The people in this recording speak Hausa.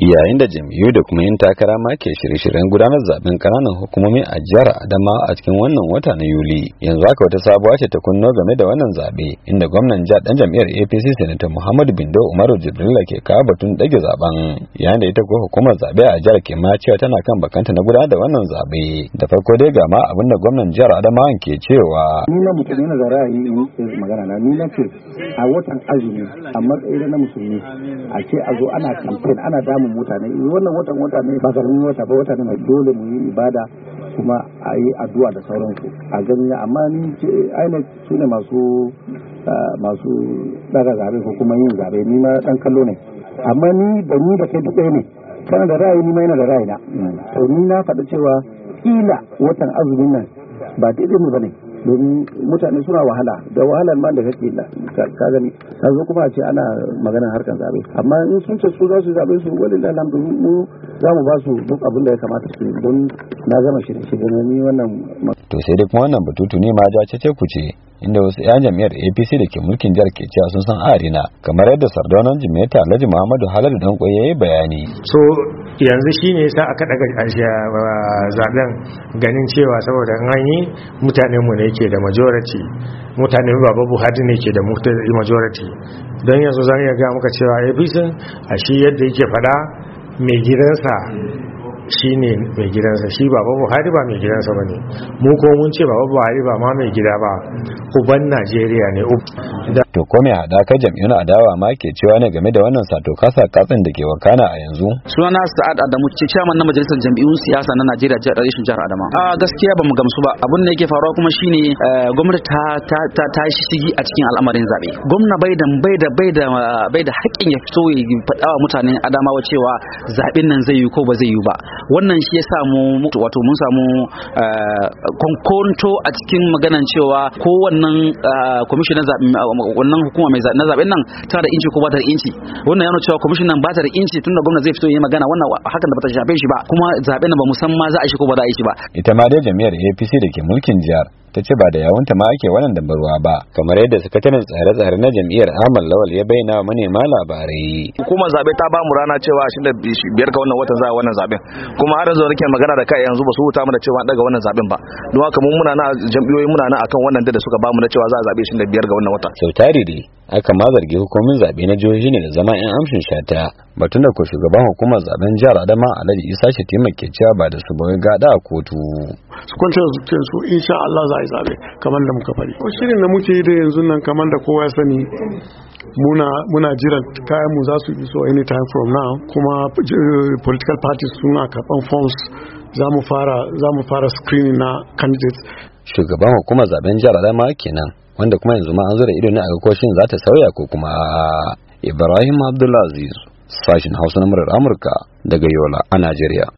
yayin da jam'iyyu da kuma yin takara ma ke shirye-shiryen gudanar zaben kananan hukumomi a jihar Adamawa a cikin wannan wata na Yuli. Yanzu haka wata sabuwa ce ta kunno game da wannan zabe, inda gwamnan jihar dan jam'iyyar APC Senator Muhammadu Bindo Umaru Jibrilla ke kawo batun dage zaben, yayin da ita ko hukumar zabe a jihar ke ma cewa tana kan bakanta na gudanar da wannan zabe. Da farko dai ga ma abin da gwamnan jihar Adamawa ke cewa ni na mutum yana da ra'ayi magana na ni na ce a watan azumi a matsayin na musulmi a ce a zo ana campaign ana damun mutane wannan wata ne ba karamin wata ba, wata ne mai dole mu yi ibada kuma a yi addu'a da sauransu a gani. amma ni ce aina su ne masu daga zabe ko kuma yin zabe, ni ma dan kallo ne, amma ni da kai duk ɗaya ne, kana da ra'ayi ni ma yana da ra'ayi na. To ni na faɗa cewa kila watan azumin nan ba daidai mu bane, domin mutane suna wahala da wahalar ma da kake ka gani ka zo kuma a ce ana maganar harkar zabe. Amma in sun ce su za su zabe su wallahi alhamdulillah mu za mu ba su duk abin da ya kamata su, don na gama shirye ni wannan. To sai dai kuma wannan batutu ne ma ja ce kuce, inda wasu 'yan jam'iyyar APC da ke mulkin jihar ke cewa sun san arina, kamar yadda Sardaunan Jimeta Alhaji Muhammadu Haladu Danko ya yi bayani. So yanzu shine yasa aka daga zaben, ganin cewa saboda an yi mutanen mu ne ke da majority, mutanen Baba Buhari ne ke da majority. Don yanzu zan iya ga muka cewa APC a shi yadda yake fada mai gidansa shi ne mai gidansa, shi Baba Buhari ba mai gidansa ba ne. Mu ko mun ce Baba Buhari ba ma mai gida ba, uban Najeriya ne. To ko me haɗakar jam'iyyun adawa ma ke cewa ne game da wannan sato kasa katsin da ke wakana a yanzu? Sunana Sa'ad Adamu, chairman na majalisar jam'iyyun siyasa na Najeriya jihar Adamawa. Gaskiya ba mu gamsu ba. Abin da yake faruwa kuma shine gwamnati ta shigi a cikin al'amarin zabe. Gwamna bai da haƙƙin ya fito ya faɗa wa mutanen Adamawa cewa zaben nan zai yi ko ba zai yi ba. Wannan shi yasa mun samu konkonto a cikin maganan cewa ko wannan kwamishinan wannan hukuma mai na zaben nan tana da inci ko ba ta da inci. Wannan yana cewa kwamishinan ba ta da inci, tunda gwamnati zai fito yi magana wannan hakan da ba ta shafe shi ba, kuma zaben nan ba musamman za a shi ko ba za a yi shi ba. Ita ma dai jami'ar APC da ke mulkin jihar ta ce ba da yawunta ma ake wannan dambarwa ba, kamar yadda sakataren tsare-tsare na jam'iyyar Ahmad Lawal ya bayyana wa manema labarai. Hukumar zabe ta ba mu rana cewa 25 ga wannan watan za a wannan zaben, kuma har yanzu nake magana da kai yanzu ba su huta mana cewa daga wannan zaben ba. Don haka mun muna na jam'iyyoyi muna na akan wannan da suka ba mu na cewa za a zabe 25 ga wannan wata. Sau tari dai aka ma zargi hukumin zabe na jihohi ne da zama 'yan amshin shata, batun da ko shugaban hukumar zaben jihar Adama Alhaji Isa Shatima ke cewa ba da su bai gada a kotu. Su kwanta su insha Allah za a yi zabe kamar da muka fari. Shirin da muke yi da yanzu nan kamar da kowa ya sani, muna jiran kayan mu za su iso anytime from now, kuma political parties suna karban forms, za mu fara screening na candidates. Shugaban hukumar zaben jihar Adama kenan, wanda kuma yanzu ma an zura ido ne a ga shin za ta sauya ko kuma Ibrahim Abdulaziz, sashin Hausa na murar Amurka daga Yola a Najeriya.